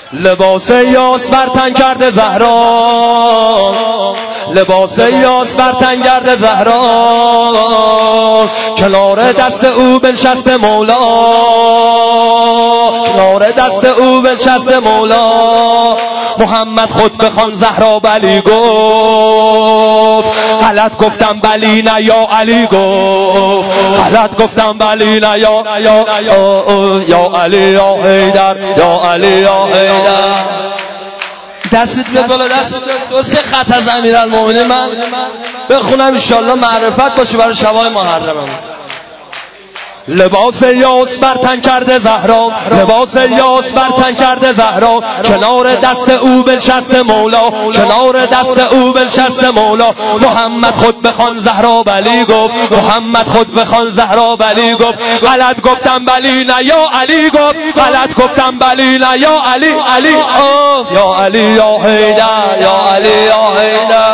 لباس یاس بر تن کرده زهرا، لباس یاس بر تن کرده زهرا، کنار دست او بنشسته مولا، کنار دست او بنشسته مولا. محمد خود بخوان زهرا بلی گفت، غلط گفتم بلی نه یا علی گفت، غلط گفتم بلی نه یا علی یا حیدر، یا علی یا حیدر. دستت بیاد بالا، دستت بیاد. دو سه خط از امیرالمومنین من بخونم انشالله معرفت باشه برای شبای محرمم. لباس یاس بر تن کرده زهرا، لباس یاس بر تن کرده زهرا، کنار دست او بنشسته مولا، کنار دست او بنشسته مولا. محمد خود بخوان زهرا بلی گفت، محمد خود بخوان زهرا بلی گفت، غلط گفتم بلی نه یا علی گفت، غلط گفتم بلی نه یا علی، علی یا علی یا حیدر، یا علی یا حیدر.